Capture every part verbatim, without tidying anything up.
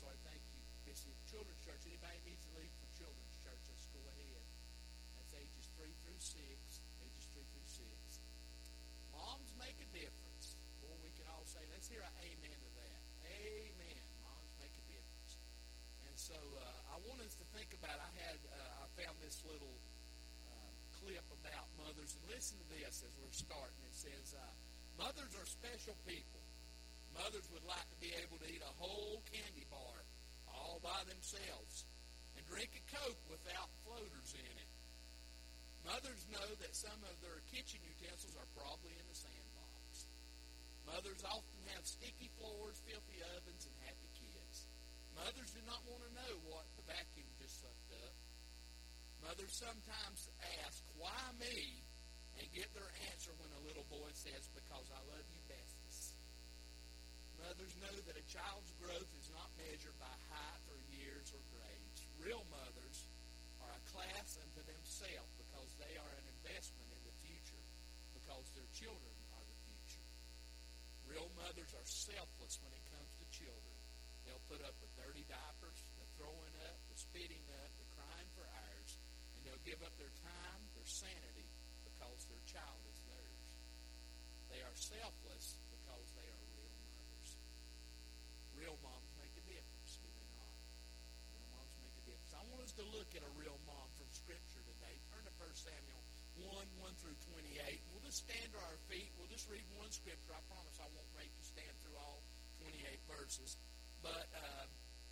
sorry, thank you, Missy. Children's church. Anybody needs to leave for children's church, let's go ahead. That's ages three through six. Ages three through six. Moms make a difference. Boy, we can all say, let's hear an amen to that. Amen. Moms make a difference. And so uh, I want us to think about, I had, uh, I found this little uh, clip about mothers. And listen to this as we're starting. It says, uh, mothers are special people. Mothers would like to be able to eat a whole candy bar all by themselves and drink a Coke without floaters in it. Mothers know that some of their kitchen utensils are probably in the sandbox. Mothers often have sticky floors, filthy ovens, and happy kids. Mothers do not want to know what the vacuum just sucked up. Mothers sometimes ask, why me? And get their answer when a little boy says, because I love you bestest. Mothers know that a child's growth is not measured by height or years or grades. Real mothers are a class unto themselves because they are an investment in the future, because their children are the future. Real mothers are selfless when it comes to children. They'll put up with dirty diapers, the throwing up, the spitting up, the crying for hours, and they'll give up their time, their sanity, because their child is theirs. They are selfless because they are real mothers. Real moms make a difference, do they not? Real moms make a difference. I want us to look at a real mom from Scripture today. Turn to First Samuel one, one through twenty-eight. We'll just stand to our feet. We'll just read one scripture. I promise I won't make you stand through all twenty-eight verses. But uh,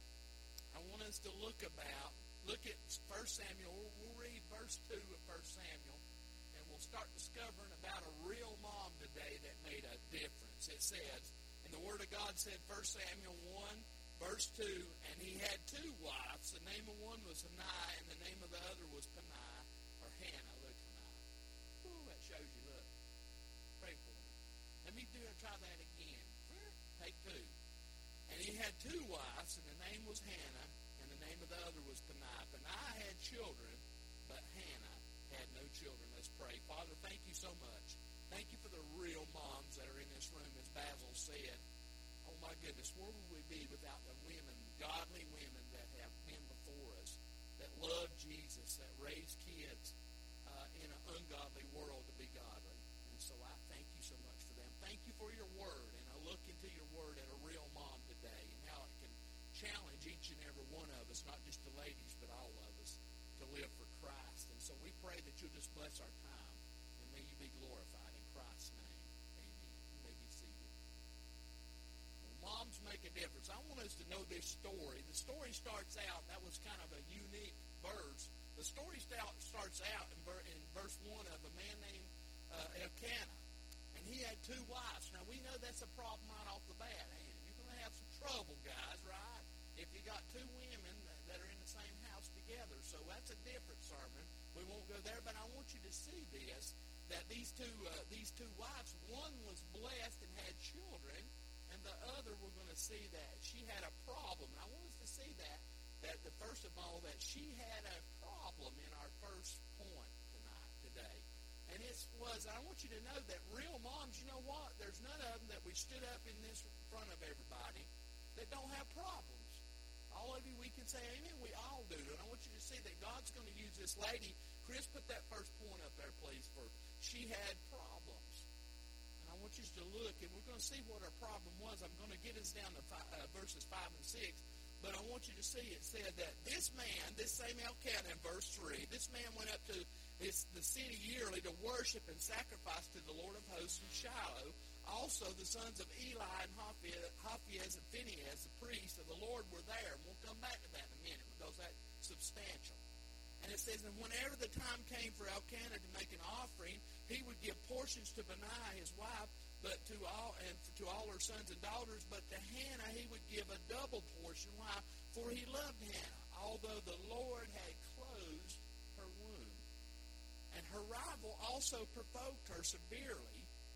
I want us to look about, look at First Samuel. We'll, we'll read verse two of First Samuel, and we'll start discovering about a real mom today that made a difference. It says, and the Word of God said, First Samuel one, verse two, and he had two wives. The name of one was Hannah, and the name of the other was Peninnah, or Hannah. Look, Hannah. Ooh, that shows you, look. Pray for me. Let me do try that again. Take two. And he had two wives, and the name was Hannah, and the name of the other was Peninnah. Peninnah had children, but Hannah had no children. Let's pray. Father, thank you so much. Thank you for the real moms that are in this room, as Basil said. Oh, my goodness, where would we be without the women, godly women that have been before us, that love Jesus, that raise kids uh, in an ungodly world to be godly? And so I thank you so much for them. Thank you for your word, and I look into your word at a real mom today and how it can challenge each and every one of us, not just the ladies, but all of us, to live for Christ. And so we pray that you'll just bless our time, and may you be glorified in Christ's name. Amen. You may be seated. Well, moms make a difference. I want us to know this story. The story starts out, that was kind of a unique verse. The story start, starts out in, ver, in verse one of a man named uh, Elkanah. And he had two wives. Now, we know that's a problem right off the bat. Hey, you're going to have some trouble, guys, right? If you got two women that are in the same house together. So that's a different sermon. We won't go there, but I want you to see this, that these two uh, these two wives, one was blessed and had children, and the other, we're going to see that she had a problem. And I want us to see that, that the first of all, that she had a problem in our first point tonight, today. And it was, I want you to know that real moms, you know what? There's none of them that we stood up in this front of everybody that don't have problems. All of you, we can say amen. We all do. And I want you to see that God's going to use this lady. Chris, put that first point up there, please, for she had problems. And I want you to look, and we're going to see what her problem was. I'm going to get us down to five, uh, verses five and six. But I want you to see it said that this man, this same Elkanah in verse three, this man went up to his, the city yearly to worship and sacrifice to the Lord of hosts in Shiloh. Also the sons of Eli and Hophnius and Phinehas, the priests of the Lord, were there. And we'll come back to that in a minute because that's substantial. And it says, and whenever the time came for Elkanah to make an offering, he would give portions to Peninnah, his wife, but to all and to all her sons and daughters, but to Hannah he would give a double portion. Why? For he loved Hannah, although the Lord had closed her womb. And her rival also provoked her severely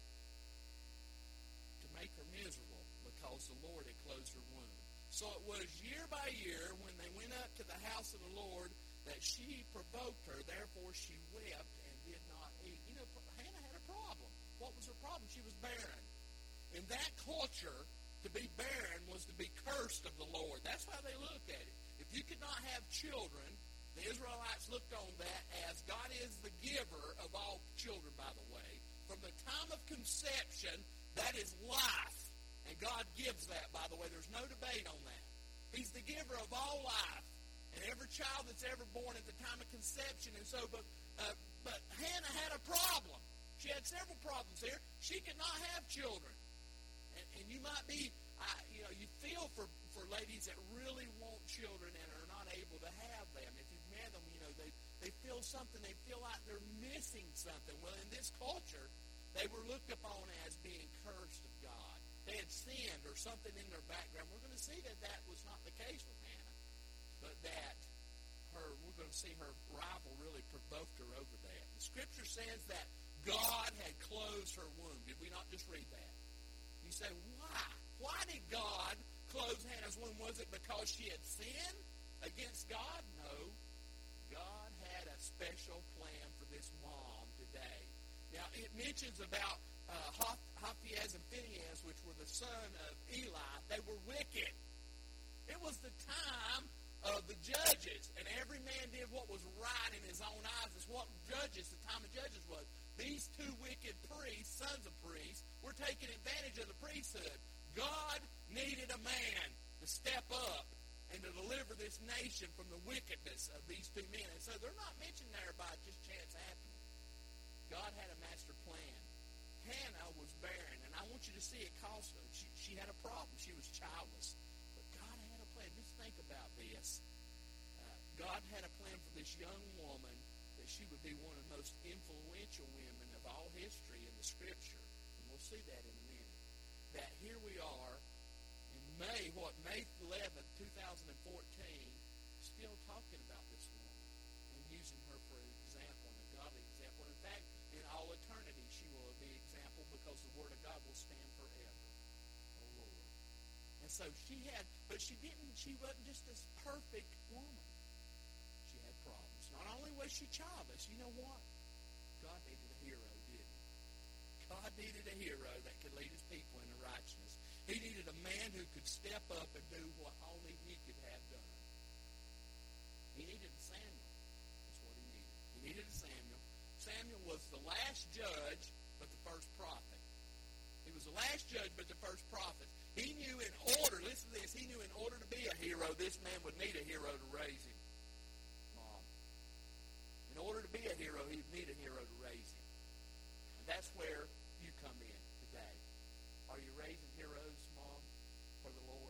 to make her miserable, because the Lord had closed her womb. So it was year by year when they went up to the house of the Lord that she provoked her. Therefore she wept and did not eat. You know, Hannah had a problem. What was her problem? She was barren. In that culture, to to be barren was to be cursed of the Lord. That's how they looked at it. If you could not have children, the Israelites looked on that as God is the giver of all children, by the way. From the time of conception, that is life. And God gives that, by the way. There's no debate on that. He's the giver of all life. And every child that's ever born at the time of conception. And so, but, uh, but Hannah had a problem. She had several problems here. She could not have children. And, and you might be, I, you know, you feel for, for ladies that really want children and are not able to have them. If you've met them, you know, they, they feel something. They feel like they're missing something. Well, in this culture, they were looked upon as being cursed of God. They had sinned or something in their background. We're going to see that that was not the case with Hannah, but that her, we're going to see her rival really provoked her over that. The Scripture says that God had closed her womb. Did we not just read that? You say, why? Why did God close Hannah's womb? Was it because she had sinned against God? No. God had a special plan for this mom today. Now, it mentions about uh, Hophniaz and Phinehas, which were the son of Eli. They were wicked. It was the time of the judges, and every man did what was right in his own eyes. It's what judges, the time of judges was. These two wicked priests, sons of priests, were taking advantage of the priesthood. God needed a man to step up and to deliver this nation from the wickedness of these two men. And so they're not mentioned there by just chance happening. God had a master plan. Hannah was barren, and I want you to see it cost her. She, she had a problem. She was childless. But God had a plan. Just think about this. Uh, God had a plan for this young woman that she would be one of the most influential women of all history in the Scripture. And we'll see that in a minute. That here we are in May, what, May eleventh, twenty fourteen, still talking about this woman and using her for an example, and a godly example. In fact, in all eternity, she will be an example because the Word of God will stand forever. Oh, Lord. And so she had, but she didn't, she wasn't just this perfect woman. She had problems. Not only was she childless, you know what? God needed a hero, didn't he? God needed a hero that could lead his people into righteousness. He needed a man who could step up and do what only he could have done. He needed a Samuel. That's what he needed. He needed a Samuel. Samuel was the last judge, but the first prophet. He was the last judge, but the first prophet. He knew in order, listen to this, he knew in order to be a hero, this man would need a hero to raise him. Mom. In order to be a hero, he would need a hero to raise him. And that's where you come in today. Are you raising heroes, Mom, for the Lord?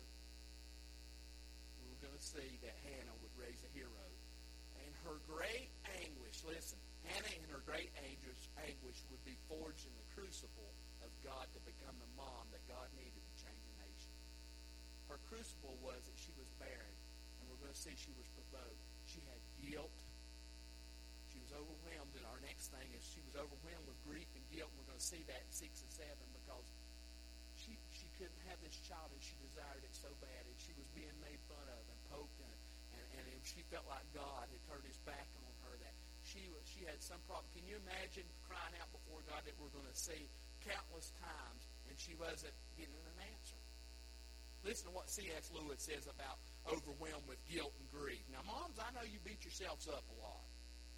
We're going to see that Hannah would raise a hero. And her great anguish, listen, Hannah in her great anguish, anguish would be forged in the crucible of God to become the mom that God needed to change a nation. Her crucible was that she was barren, and we're going to see she was provoked. She had guilt. She was overwhelmed, and our next thing is she was overwhelmed with grief and guilt, and we're going to see that in six and seven because she, she couldn't have this child, and she desired it so bad, and she was being made fun of and poked, and, and, and she felt like God had turned his back on her, that she was, she had some problem. Can you imagine crying out before God that we're going to see countless times, and she wasn't getting an answer? Listen to what C S Lewis says about overwhelmed with guilt and grief. Now, moms, I know you beat yourselves up a lot.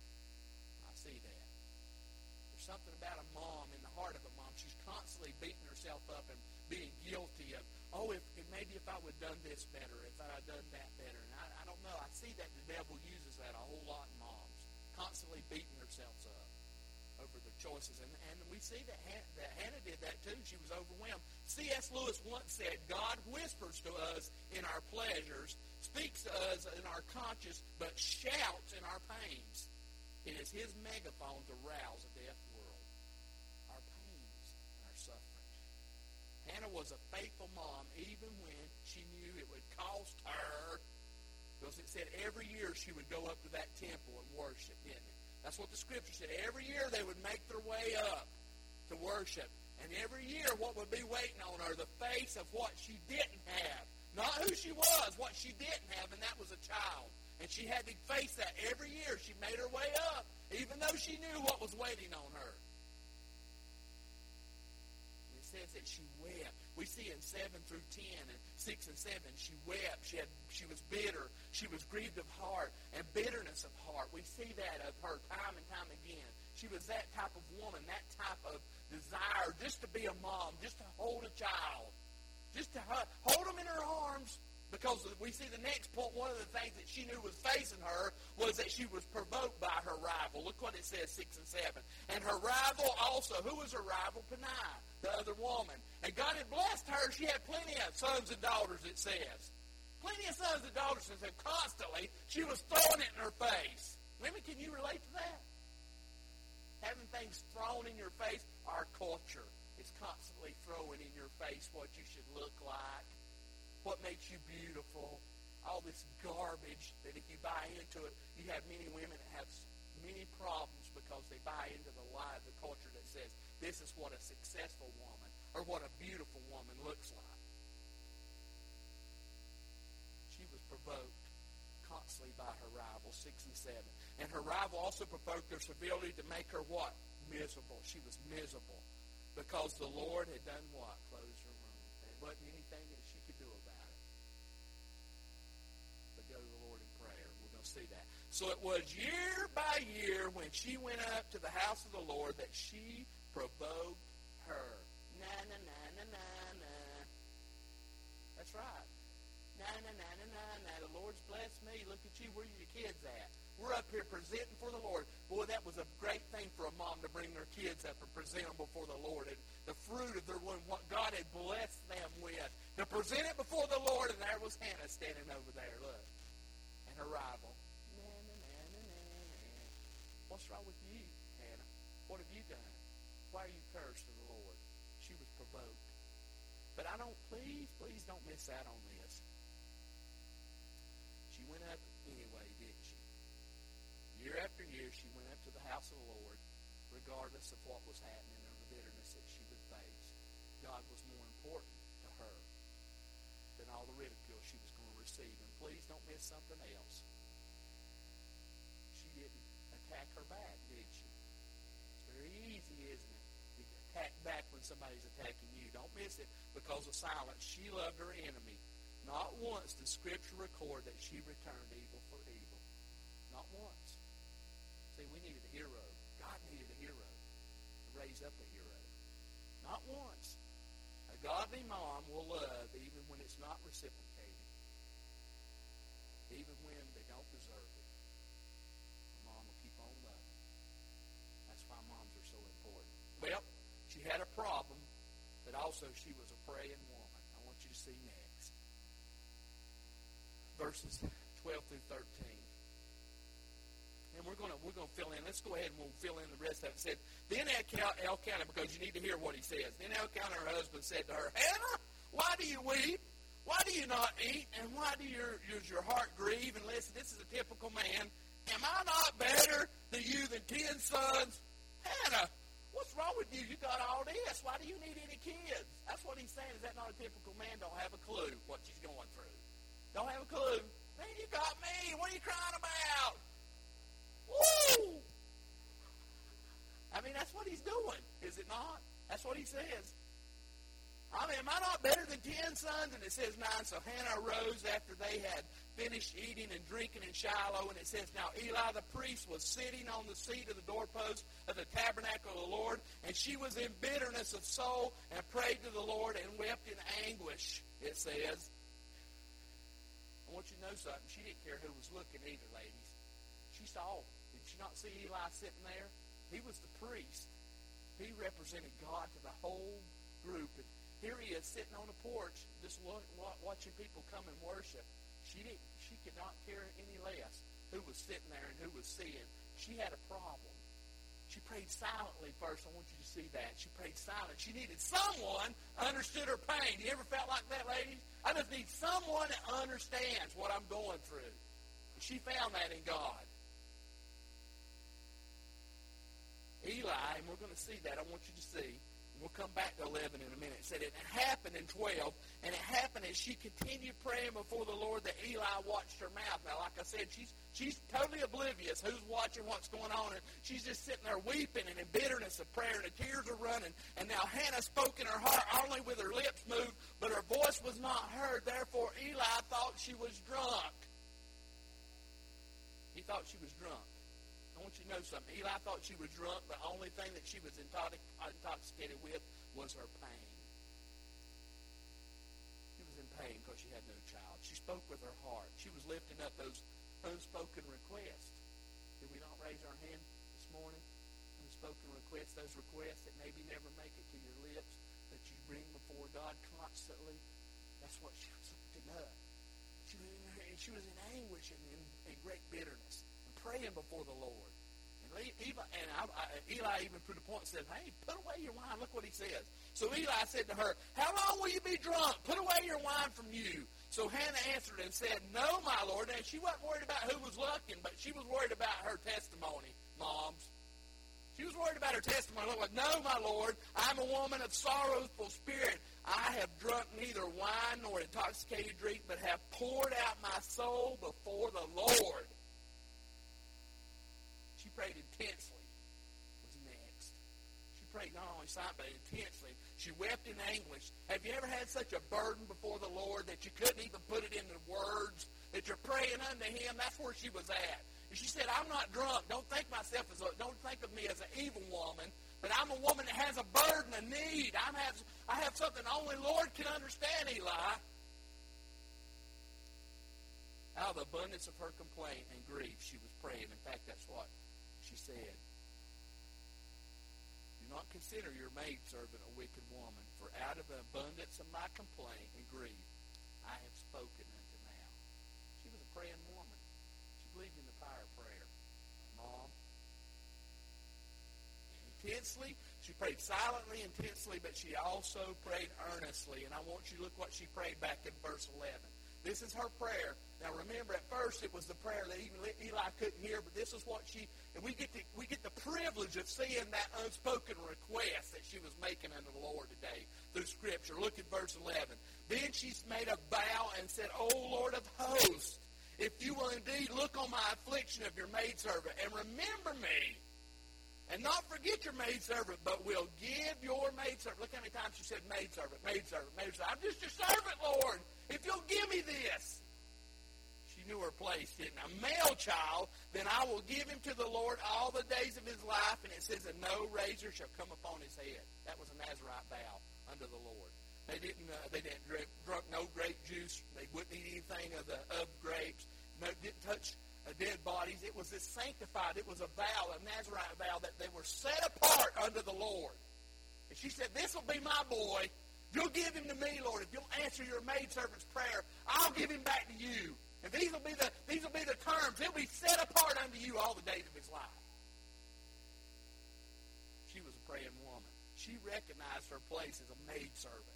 I see that. There's something about a mom, in the heart of a mom, she's constantly beating herself up and being guilty of, oh, if, if maybe if I would have done this better, if I had done that better. And I, I don't know. I see that the devil uses that a whole lot in moms, constantly beating themselves up over their choices. And, and we see that, Han- that Hannah did that too. She was overwhelmed. C S Lewis once said, God whispers to us in our pleasures, speaks to us in our conscience, but shouts in our pains. It is his megaphone to rouse a deaf world. Our pains and our sufferings. Hannah was a faithful mom even when she knew it would cost her, because it said every year she would go up to that temple and worship, didn't it? That's what the Scripture said. Every year they would make their way up to worship. And every year what would be waiting on her, the face of what she didn't have. Not who she was, what she didn't have, and that was a child. And she had to face that every year. She made her way up, even though she knew what was waiting on her. And it says that she wept. We see in seven through ten and six and seven, she wept. She had, she was bitter. She was grieved of heart and bitterness of heart. We see that of her time and time again. She was that type of woman, that type of desire just to be a mom, just to hold a child, just to hold them in her arms. Because we see the next point, one of the things that she knew was facing her was that she was provoked by her rival. Look what it says, six and seven. And her rival also, who was her rival? Peninnah, the other woman. And God had blessed her. She had plenty of sons and daughters, it says. Plenty of sons and daughters. And so constantly, she was throwing it in her face. Women, can you relate to that? Having things thrown in your face. Our culture is constantly throwing in your face what you should look like, what makes you beautiful, all this garbage that if you buy into it, you have many women that have many problems because they buy into the lie of the culture that says this is what a successful woman or what a beautiful woman looks like. She was provoked constantly by her rival, six and seven. And her rival also provoked her severely to make her what? Miserable. She was miserable because the Lord had done what? Closed her room. There wasn't anything that she could do about it. But go to the Lord in prayer. We're going to see that. So it was year by year when she went up to the house of the Lord that she provoked her. Na, na, na, na, na, na. That's right. Na, na, na, na, na, na. The Lord's blessed me. Look at you. Where are your kids at? We're up here presenting for the Lord. Boy, that was a great thing for a mom to bring their kids up and present them before the Lord. And the fruit of their womb, what God had blessed them with. To present it before the Lord, and there was Hannah standing over there, look. And her rival. Na, na, na, na, na, na. What's wrong with you, Hannah? What have you done? Why are you cursed to the Lord? She was provoked. But I don't, please, please don't miss out on this. She went up anyway, didn't she? Year after year, she went up to the house of the Lord, regardless of what was happening or the bitterness that she would face. God was more important to her than all the ridicule she was going to receive. And please don't miss something else. She didn't attack her back, did she? It's very easy, isn't it? To attack back when somebody's attacking you. Don't miss it because of silence. She loved her enemy. Not once does Scripture record that she returned evil for evil. Not once. See, we needed a hero. God needed a hero to raise up a hero. Not once. A godly mom will love even when it's not reciprocated. Even when they don't deserve it. A mom will keep on loving. That's why moms are so important. Well, she had a problem, but also she was a praying woman. I want you to see next. Verses twelve through thirteen. And we're going to we're going to fill in. Let's go ahead and we'll fill in the rest of it. It said, then Elkanah, because you need to hear what he says. Then Elkanah, her husband, said to her, Hannah, why do you weep? Why do you not eat? And why do your, your, your heart grieve? And listen, this is a typical man. Am I not better than you than ten sons? Hannah, what's wrong with you? You got all this. Why do you need any kids? That's what he's saying. Is that not a typical man? Don't have a clue what she's going through. Don't have a clue. Man, you got me. What are you crying about? Woo! I mean, that's what he's doing, is it not? That's what he says. I mean, am I not better than ten sons? And it says nine. So Hannah arose after they had finished eating and drinking in Shiloh. And it says, now Eli the priest was sitting on the seat of the doorpost of the tabernacle of the Lord. And she was in bitterness of soul and prayed to the Lord and wept in anguish, it says. I want you to know something. She didn't care who was looking either, ladies. She saw. Did she not see Eli sitting there? He was the priest. He represented God to the whole group. And here he is sitting on the porch, just watching people come and worship. She didn't. She could not care any less who was sitting there and who was seeing. She had a problem. She prayed silently first. I want you to see that. She prayed silently. She needed someone who understood her pain. You ever felt like that, ladies? I just need someone that understands what I'm going through. And she found that in God. Eli, and we're going to see that. I want you to see. We'll come back to eleven in a minute. It said it happened in twelve, and it happened as she continued praying before the Lord that Eli watched her mouth. Now, like I said, she's she's totally oblivious who's watching what's going on, and she's just sitting there weeping and in bitterness voice of prayer, and the tears are running. And now Hannah spoke in her heart only with her lips moved, but her voice was not heard. Therefore Eli thought she was drunk. He thought she was drunk. I want you to know something. Eli thought she was drunk. The only thing that she was intoxicated with was her pain. She was in pain because she had no child. She spoke with her heart. She was lifting up those unspoken requests. Did we not raise our hand this morning? Unspoken requests, those requests that maybe never make it to your lips, that you bring before God constantly. That's what she was lifting up. She was in, her, she was in anguish and in, in great bitterness and praying before the Lord. And Eli, and I, I, Eli even put a point and said, hey, put away your wine. Look what he says. So Eli said to her, how long will you be drunk? Put away your wine from you. So Hannah answered and said, no, my Lord. And she wasn't worried about who was looking, but she was worried about her testimony, moms. She was worried about her testimony. Like, no, my Lord, I'm a woman of sorrowful spirit. I have drunk neither wine nor intoxicated drink, but have poured out my soul before the Lord. She prayed intensely. Was next. She prayed not only silently, but intensely. She wept in anguish. Have you ever had such a burden before the Lord that you couldn't even put it into words? That you're praying unto Him? That's where she was at. And she said, I'm not drunk. Don't think myself as a, don't think of me as an evil woman, but I'm a woman that has a burden, a need. I have, I have something only Lord can understand, Eli. Out of the abundance of her complaint and grief, she was praying. In fact, that's what she said. Do not consider your maidservant a wicked woman, for out of the abundance of my complaint and grief, I have spoken unto now. She was a praying woman. She believed in the power of prayer. Mom. Intensely, she prayed silently, intensely, but she also prayed earnestly. And I want you to look what she prayed back in verse eleven. This is her prayer. Now remember, at first it was the prayer that even Eli couldn't hear, but this is what she, and we get the, we get the privilege of seeing that unspoken request that she was making unto the Lord today through Scripture. Look at verse eleven. Then she made a vow and said, O Lord of hosts, if you will indeed look on my affliction of your maidservant and remember me, and not forget your maidservant, but will give your maidservant. Look how many times she said maidservant, maidservant, maidservant. I'm just your servant, Lord. If you'll give me this. She knew her place, didn't I? A male child, then I will give him to the Lord all the days of his life. And it says that no razor shall come upon his head. That was a Nazirite vow unto the Lord. They didn't. Uh, they didn't drink, drunk no grape juice. They wouldn't eat anything of the of grapes. No, didn't touch uh, dead bodies. It was this sanctified. It was a vow, a Nazirite vow that they were set apart unto the Lord. And she said, "This will be my boy. You'll give him to me, Lord. If you'll answer your maidservant's prayer, I'll give him back to you. And these will be the these will be the terms. He'll be set apart unto you all the days of his life." She was a praying woman. She recognized her place as a maidservant.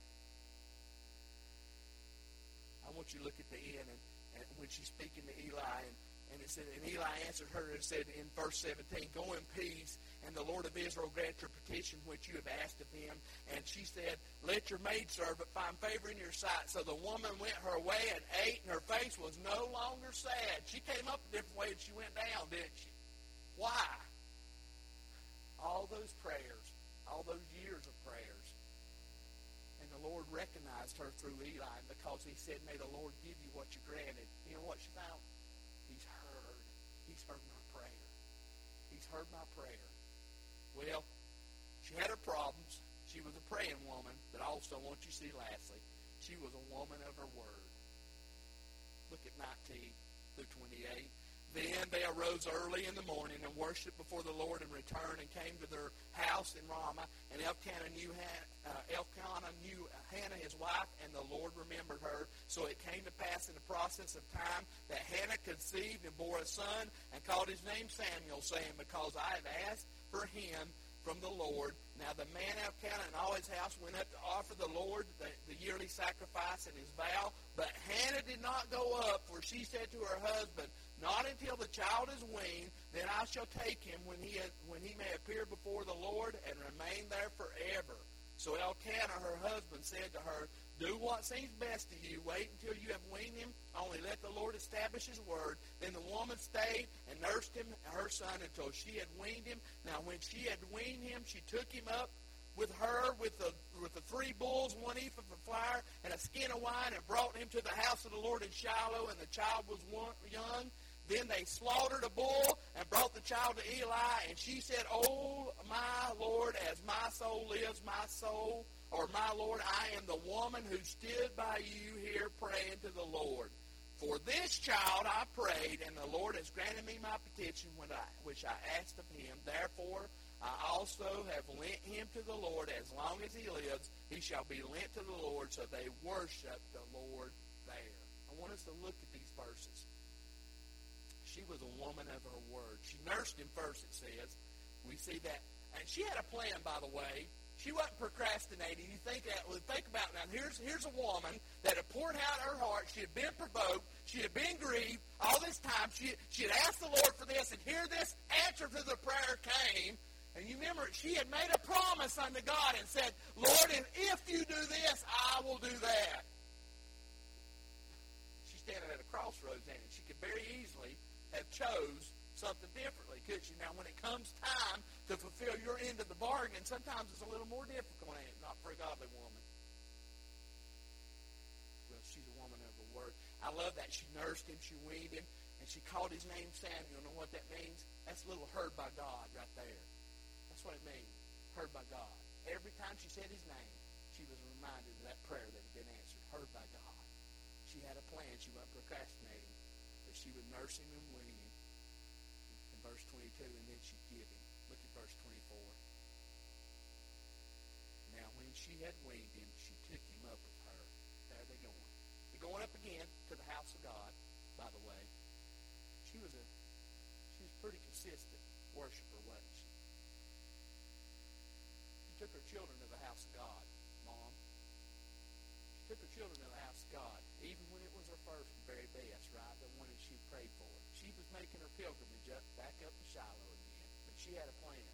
I want you to look at the end, and, and when she's speaking to Eli, and, and it said, and Eli answered her and said in verse seventeen, "Go in peace, and the Lord of Israel grant your petition which you have asked of him." And she said, "Let your maidservant find favor in your sight." So the woman went her way and ate, and her face was no longer sad. She came up a different way and she went down, didn't she? Why? All those prayers, all those years of prayers. And the Lord recognized her through Eli because he said, "May the Lord give you what you granted." You know what she found? He's heard. He's heard my prayer. He's heard my prayer. Well, she had her problems. She was a praying woman, but also, I want you to see lastly, she was a woman of her word. Look at nineteen through twenty-eight. Then they arose early in the morning and worshipped before the Lord and returned and came to their house in Ramah. And Elkanah knew, uh, Elkanah knew Hannah his wife, and the Lord remembered her. So it came to pass in the process of time that Hannah conceived and bore a son and called his name Samuel, saying, "Because I have asked for him from the Lord." Now the man Elkanah and all his house went up to offer the Lord the, the yearly sacrifice and his vow. But Hannah did not go up, for she said to her husband, "Not until the child is weaned, then I shall take him when he has, when he may appear before the Lord and remain there forever." So Elkanah, her husband, said to her, Do what seems best to you. Wait until you have weaned him. Only let the Lord establish his word. Then the woman stayed and nursed him, her son, until she had weaned him. Now when she had weaned him, she took him up with her with the with the three bulls, one ephah of flour, and a skin of wine, and brought him to the house of the Lord in Shiloh, and the child was one, young. Then they slaughtered a bull and brought the child to Eli, and she said, "Oh, my Lord, as my soul lives, my soul, or my Lord, I am the woman who stood by you here praying to the Lord. For this child I prayed, and the Lord has granted me my petition which I asked of him. Therefore, I also have lent him to the Lord. As long as he lives, he shall be lent to the Lord." So they worship the Lord there. I want us to look at these verses. She was a woman of her word. She nursed him first, it says. We see that. And she had a plan, by the way. She wasn't procrastinating. You think that? Well, think about it now. Here's, here's a woman that had poured out her heart. She had been provoked. She had been grieved all this time. She, she had asked the Lord for this, and here this answer to the prayer came. And you remember, she had made a promise unto God and said, "Lord, and if you do this, I will do that." She's standing at a crossroads, and she could very easily have chose something differently, could you? Now, when it comes time to fulfill your end of the bargain, sometimes it's a little more difficult, ain't it? Not for a godly woman. Well, she's a woman of her word. I love that. She nursed him, she weaned him, and she called his name Samuel. You know what that means? That's a little heard by God right there. That's what it means, heard by God. Every time she said his name, she was reminded of that prayer that had been answered, heard by God. She had a plan. She wasn't procrastinating, but she would nurse him and wean him. In verse twenty-two, and then she'd give him. Look at verse twenty-four. Now, when she had weaned him, she took him up with her. There they're going. They're going up again to the house of God, by the way. She was a she was a pretty consistent worshiper, wasn't she? She took her children to the house of God, Mom. She took her children to the house of God, even when it was her first and very best, right? The one that she prayed for. She was making her pilgrimage up, back up to Shiloh again. But she had a plan.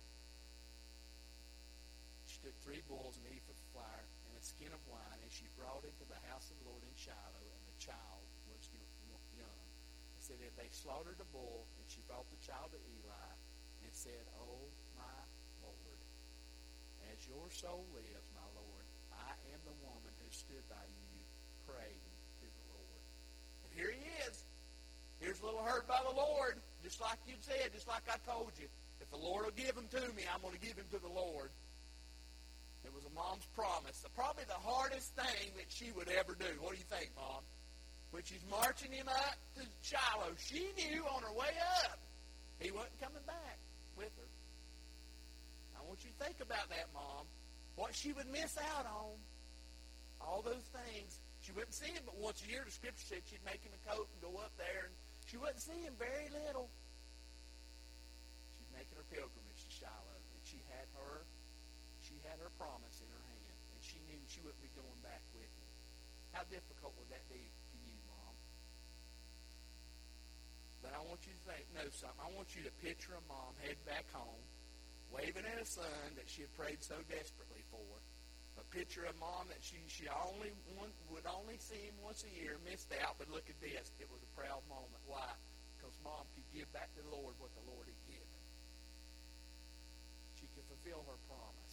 She took three bulls, an ephah of flour, and a skin of wine, and she brought it to the house of the Lord in Shiloh, and the child was young. It said that they slaughtered a bull, and she brought the child to Eli, and said, "Oh, my Lord, as your soul lives, my Lord, I am the woman who stood by you praying to the Lord." And here he is. Here's a little heard by the Lord, just like you said, just like I told you. If the Lord will give him to me, I'm going to give him to the Lord. It was a mom's promise. Probably the hardest thing that she would ever do. What do you think, Mom? When she's marching him up to Shiloh, she knew on her way up he wasn't coming back with her. I want you to think about that, Mom. What she would miss out on. All those things. She wouldn't see him but once a year. The Scripture said she'd make him a coat and go up there, and she wouldn't see him very little. She's making her pilgrimage to Shiloh, and she had her, she had her promise in her hand, and she knew she wouldn't be going back with him. How difficult would that be to you, Mom? But I want you to think, know something. I want you to picture a mom heading back home, waving at a son that she had prayed so desperately for. A picture of Mom that she she only one, would only see him once a year, missed out. But look at this. It was a proud moment. Why? Because Mom could give back to the Lord what the Lord had given. She could fulfill her promise.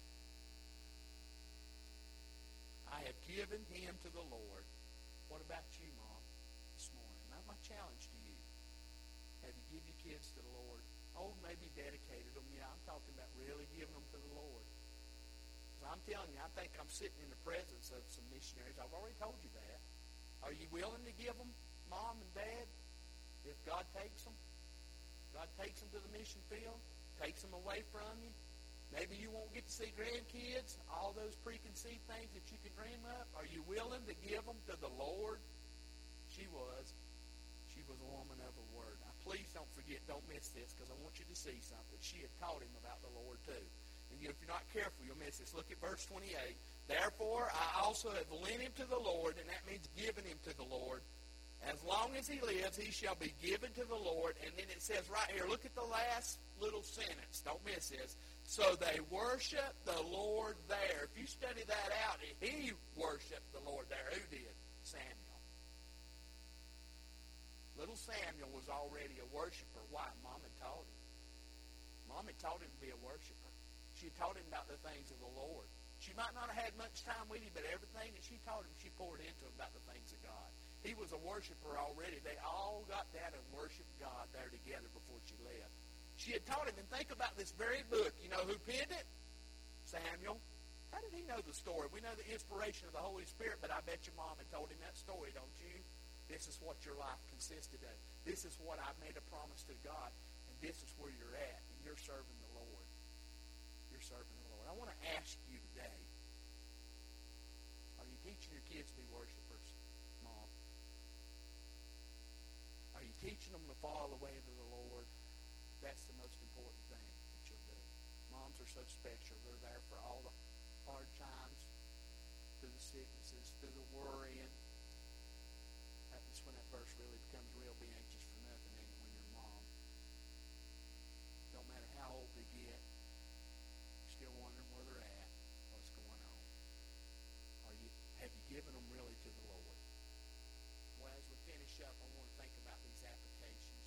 I have given him to the Lord. What about you, Mom, this morning? That's my challenge to you. Have you given your kids to the Lord? Oh, maybe dedicated them. Yeah, I'm talking about really giving them to the Lord. I'm telling you, I think I'm sitting in the presence of some missionaries. I've already told you that. Are you willing to give them, Mom and Dad, if God takes them? God takes them to the mission field, takes them away from you. Maybe you won't get to see grandkids, all those preconceived things that you can dream up. Are you willing to give them to the Lord? She was. She was a woman of her word. Now, please don't forget, don't miss this, because I want you to see something. She had taught him about the Lord, too. And if you're not careful, you'll miss this. Look at verse twenty-eight. Therefore, I also have lent him to the Lord, and that means given him to the Lord. As long as he lives, he shall be given to the Lord. And then it says right here, look at the last little sentence. Don't miss this. So they worship the Lord there. If you study that out, he worshiped the Lord there. Who did? Samuel. Little Samuel was already a worshiper. Why? Mom had taught him. Mom had taught him to be a worshiper. She taught him about the things of the Lord. She might not have had much time with him, but everything that she taught him, she poured into him about the things of God. He was a worshiper already. They all got down and worshiped God there together before she left. She had taught him, and think about this very book. You know who penned it? Samuel. How did he know the story? We know the inspiration of the Holy Spirit, but I bet your mom had told him that story, don't you? This is what your life consisted of. This is what I made a promise to God, and this is where you're at, and you're serving the Lord. You're serving the Lord. I want to ask you today, are you teaching your kids to be worshipers, Mom? Are you teaching them to follow the way of the Lord? That's the most important thing that you'll do. Moms are so special. They're there for all the hard times, through the sicknesses, through the worrying. That's when that verse really becomes real. Be anxious for nothing, ain't it, when you're a mom? Don't matter how old they get, you're still wondering where they're at, what's going on. Are you, have you given them really to the Lord? Well, as we finish up, I want to think about these applications.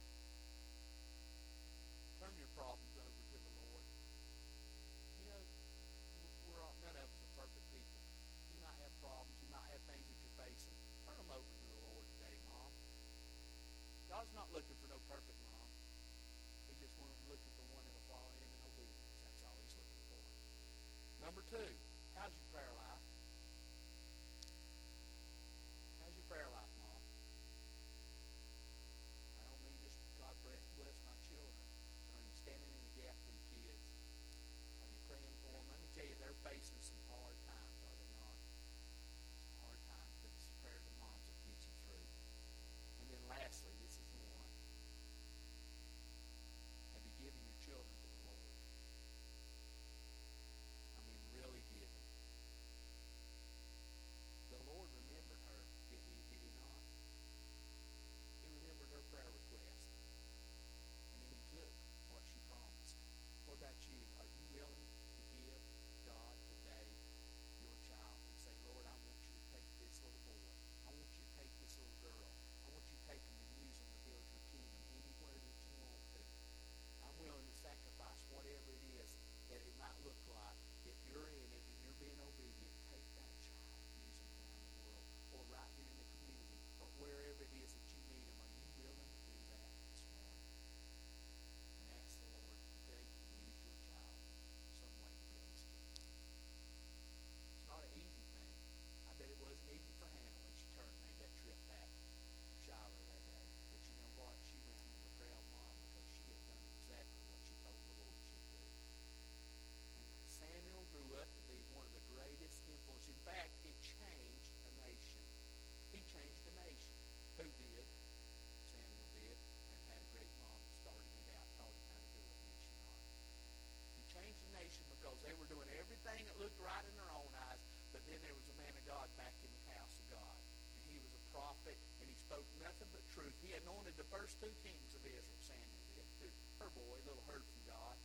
Turn your problems over to the Lord. You know, we're all, none of us are perfect people. You might have problems. You might have things that you're facing. Turn them over to the Lord today, Mom. God's not looking for no perfect mom. He just wants looking for one that'll follow him in obedience. That's all he's looking for. Number two, how's your prayer life? How's your prayer life, Mom? I don't mean just God bless, bless my children. Are you standing in the gap for your kids? Are you praying for them? Let me tell you, they're facing some hard times, are they not? Some hard times, but it's the prayers of moms that get you through. And then lastly, this is the one. Have you given your children to the Lord? I mean, really given. The Lord remembered her, did he, did he not? He remembered her prayer request. And then he took what she promised. What about you? Are you willing to give God today your child and say, Lord, I want you to take this little boy. I want you to take this little girl. I want you to take them and use them to build your kingdom anywhere that you want to. I'm willing to sacrifice whatever it is that it might look like. If you're in it and you're being obedient, take that child and use them around the world or right here in the community or wherever it is that you need them. Are you willing to do that this morning? And ask the Lord today to use your child some way to build his kingdom. It's not an easy thing. I bet it wasn't easy for Hannah when she turned and made that trip back from Shiloh that day. But you know what? She went home a proud mom because she had done exactly what she told the Lord she'd do. And Samuel grew up to be one of the greatest influences. In fact, he changed a nation. He changed a nation. Who did? Samuel did. And had a great mom that started it out, taught him how to do it, did she not? He changed the nation because they were doing everything that looked right in their own eyes, but then there was a man of God back in the house of God. And he was a prophet, and he spoke nothing but truth. He anointed the first two kings of Israel, Samuel did, to her boy, little heard from God.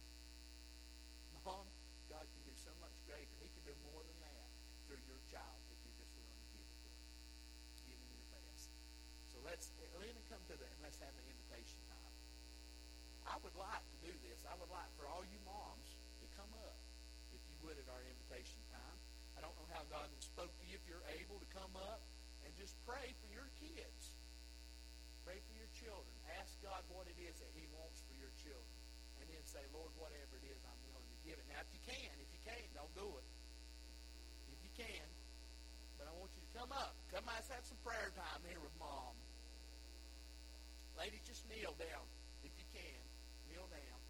Mom, God can do so much greater. He can do more than that through your child if you're just willing to give it to him. Give him your best. So let's, Lena, come to that, and let's have an invitation time. I would like to do this. I would like for all you moms to come up, if you would, at our invitation time. I don't know how God spoke to you. If you're able to come up and just pray for your kids. Pray for your children. Ask God what it is that he wants for your children. And then say, Lord, whatever it is, I'm willing to give it. Now, if you can, if you can, don't do it. If you can. But I want you to come up. Come, let's have some prayer time here with Mom. Ladies, just kneel down if you can. Kneel down.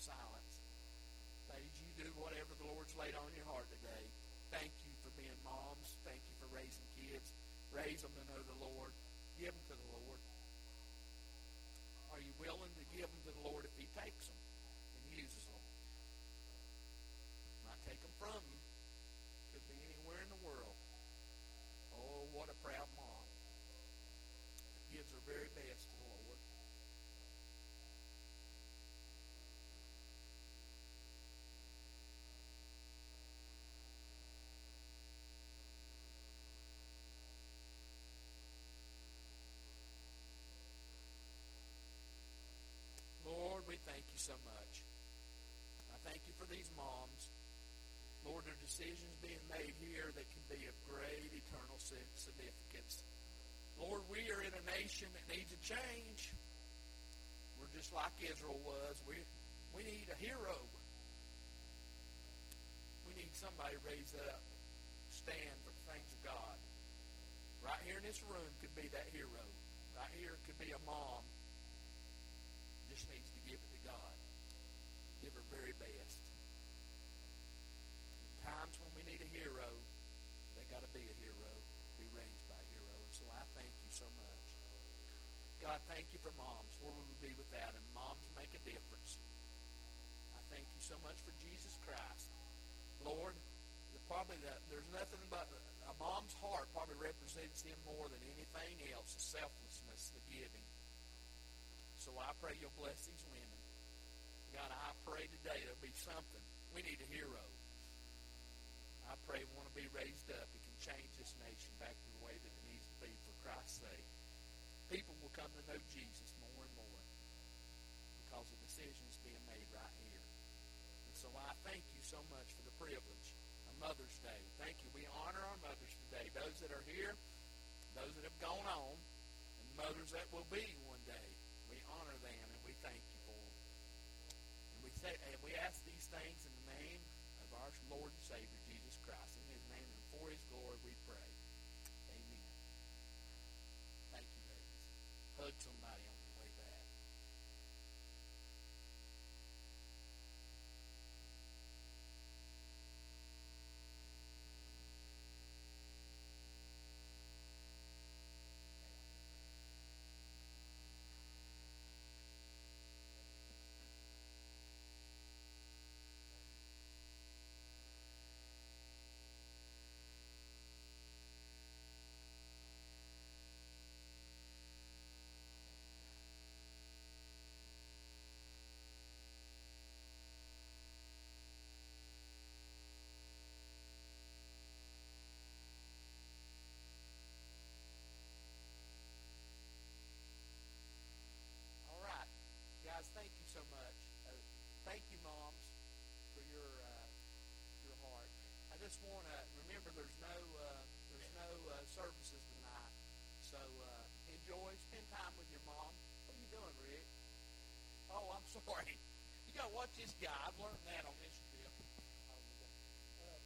silence. Ladies, you do whatever the Lord's laid on your heart today. Thank you for being moms. Thank you for raising kids. Raise them to know the Lord. Give them to the Lord. Are you willing to give them to the Lord if He takes them and uses them? Not take them from you. Could be anywhere in the world. Oh, what a proud mom. Gives her very best to the Lord. Lord, we thank you so much. I thank you for these moms. Lord, there are decisions being made here that can be of great eternal significance. Lord, we are in a nation that needs a change. We're just like Israel was. We, we need a hero. We need somebody raised up, stand for the things of God. Right here in this room could be that hero. Right here could be a mom. Just needs to give it to God. Give her very best. In times when we need a hero, they got to be a hero. Be raised by a hero. And so I thank you so much. God, thank you for moms. Where would we be without them? Moms make a difference. I thank you so much for Jesus Christ. Lord, the, probably the, there's nothing but a mom's heart probably represents Him more than anything else. The selflessness, the giving. So I pray you'll bless these women. God, I pray today there'll be something. We need a hero. I pray one will be raised up that can change this nation back to the way that it needs to be for Christ's sake. People will come to know Jesus more and more because of decisions being made right here. And so I thank you so much for the privilege of Mother's Day. Thank you. We honor our mothers today. Those that are here, those that have gone on, and mothers that will be one day. We honor them and we thank you for them. And we say, and we ask these things in the name of our Lord and Savior, Jesus Christ. In His name and for His glory we pray. Amen. Thank you, ladies. Hug somebody on the way back. Thank you so much. Uh, thank you, moms, for your uh, your heart. I just want to remember there's no uh, there's no uh, services tonight, so uh, enjoy, spend time with your mom. What are you doing, Rick? Oh, I'm sorry. You got to watch this guy. I've learned that on this trip. Uh,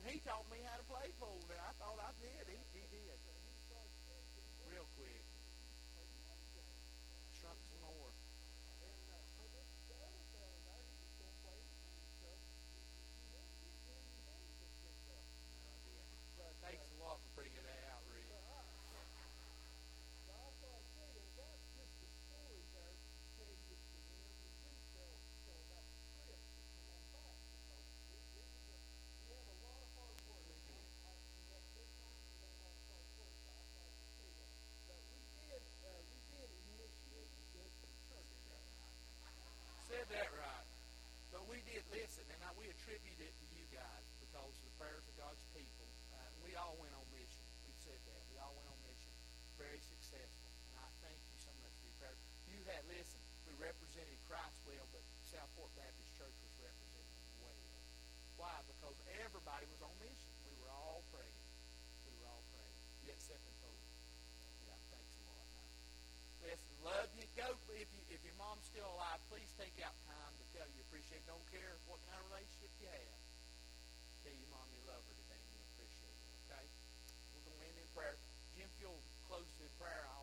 he taught me how to play pool. Now, I thought I did. He, he did. Real quick. Shrunk some more. Takes a while to figure that out, Rick. Said that right. But we did listen, and I, we attribute it to you guys because of the prayers of God's people. Uh, we all went on mission. We said that. We all went on mission. Very successful. And I thank you so much for your prayers. You had, listen, we represented Christ well, but Southport Baptist Church was represented well. Why? Because everybody was on mission. We were all praying. We were all praying. Yet stepping forward. Yeah, thanks a lot. Now, listen, love you. Go. If you if your mom's still alive, please take out time to tell you appreciate. Don't care what kind of relationship you have. Tell your mom you love her today and you appreciate her. Okay? We're going to end in prayer. Jim, if you'll close in prayer, I'll